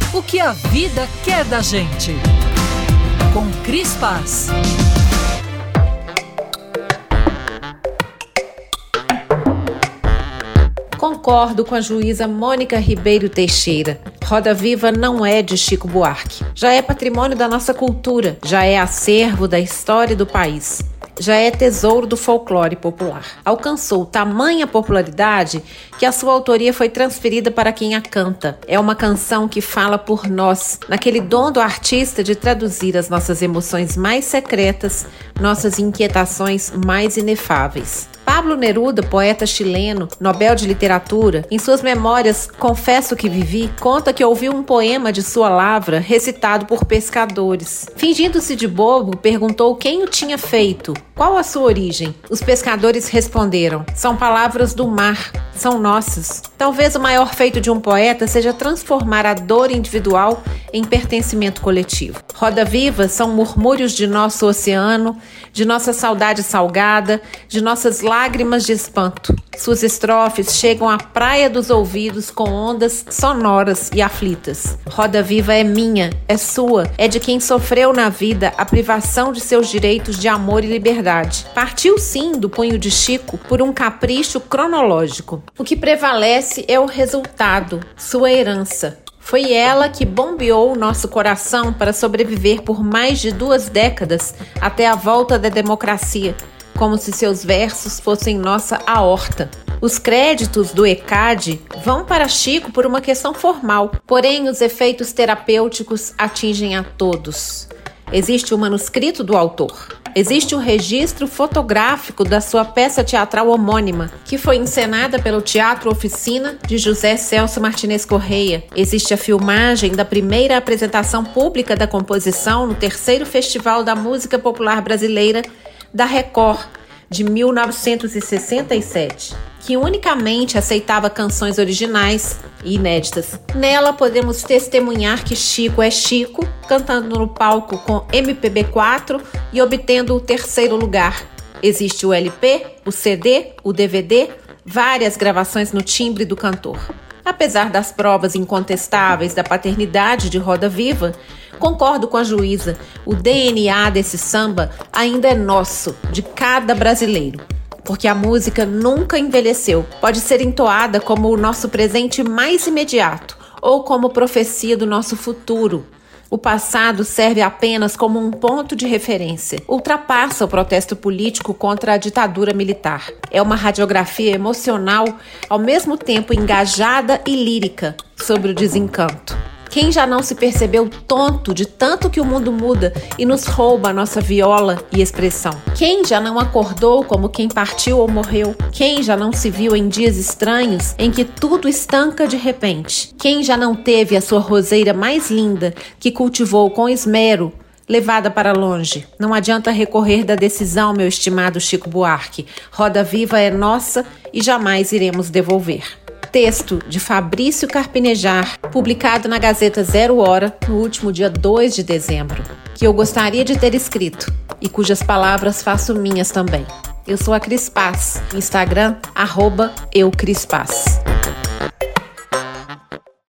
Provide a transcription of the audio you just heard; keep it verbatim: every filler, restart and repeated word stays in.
O que a vida quer da gente. Com Cris Paz. Concordo com a juíza Mônica Ribeiro Teixeira. Roda Viva não é de Chico Buarque. Já é patrimônio da nossa cultura, já é acervo da história do país. Já é tesouro do folclore popular. Alcançou tamanha popularidade que a sua autoria foi transferida para quem a canta. É uma canção que fala por nós, naquele dom do artista de traduzir as nossas emoções mais secretas, nossas inquietações mais inefáveis. Pablo Neruda, poeta chileno, Nobel de Literatura, em suas memórias Confesso que Vivi, conta que ouviu um poema de sua lavra recitado por pescadores. Fingindo-se de bobo, perguntou quem o tinha feito. Qual a sua origem? Os pescadores responderam: são palavras do mar, são nossas. Talvez o maior feito de um poeta seja transformar a dor individual em pertencimento coletivo. Roda Viva são murmúrios de nosso oceano, de nossa saudade salgada, de nossas lágrimas de espanto. Suas estrofes chegam à praia dos ouvidos com ondas sonoras e aflitas. Roda Viva é minha, é sua, é de quem sofreu na vida a privação de seus direitos de amor e liberdade. Partiu sim do punho de Chico por um capricho cronológico. O que prevalece é o resultado, sua herança. Foi ela que bombeou o nosso coração para sobreviver por mais de duas décadas até a volta da democracia, como se seus versos fossem nossa aorta. Os créditos do E C A D vão para Chico por uma questão formal, porém os efeitos terapêuticos atingem a todos. Existe o manuscrito do autor. Existe o registro fotográfico da sua peça teatral homônima, que foi encenada pelo Teatro Oficina de José Celso Martinez Correia. Existe a filmagem da primeira apresentação pública da composição no terceiro Festival da Música Popular Brasileira da Record, de mil novecentos e sessenta e sete, que unicamente aceitava canções originais e inéditas. Nela podemos testemunhar que Chico é Chico, cantando no palco com M P B quatro e obtendo o terceiro lugar. Existe o L P, o C D, o D V D, várias gravações no timbre do cantor. Apesar das provas incontestáveis da paternidade de Roda Viva, concordo com a juíza, o D N A desse samba ainda é nosso, de cada brasileiro. Porque a música nunca envelheceu. Pode ser entoada como o nosso presente mais imediato ou como profecia do nosso futuro. O passado serve apenas como um ponto de referência. Ultrapassa o protesto político contra a ditadura militar. É uma radiografia emocional, ao mesmo tempo engajada e lírica, sobre o desencanto. Quem já não se percebeu tonto de tanto que o mundo muda e nos rouba a nossa viola e expressão? Quem já não acordou como quem partiu ou morreu? Quem já não se viu em dias estranhos em que tudo estanca de repente? Quem já não teve a sua roseira mais linda, que cultivou com esmero, levada para longe? Não adianta recorrer da decisão, meu estimado Chico Buarque. Roda Viva é nossa e jamais iremos devolver. Texto de Fabrício Carpinejar, publicado na Gazeta Zero Hora no último dia dois de dezembro, que eu gostaria de ter escrito e cujas palavras faço minhas também. Eu sou a Cris Paz, Instagram, arroba eu Cris Paz.